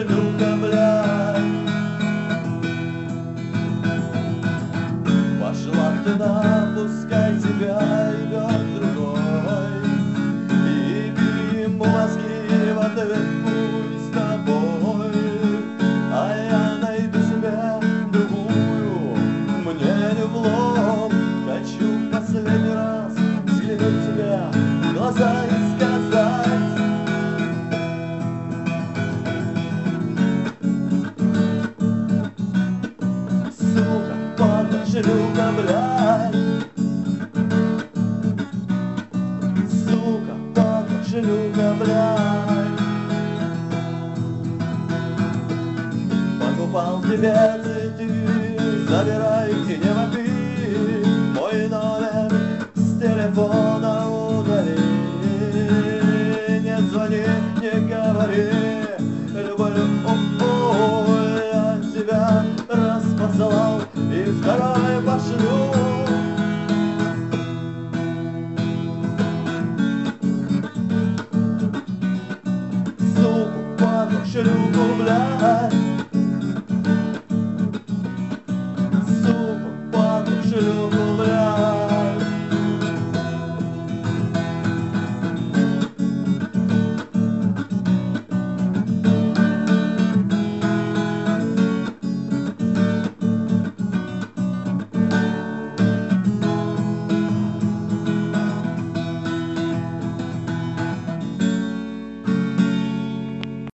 шлюха, блядь. Пошла ты на, пускай тебя идет другой, и бей ему мозги в ответ, хуй с тобой. А я найду себе другую, мне не влом. Хочу последний раз взглянуть тебе в глаза и сказать: сука, падла, шлюха, блядь. Сука, падла, шлюха, блядь. Покупал тебе цветы, забирай и не вопи. Мой номер с телефона удали. Не звони, не говори, люблю, ой, я тебя раз поцеловал и второй пошлю. Суку, падлу, шлюху, блядь.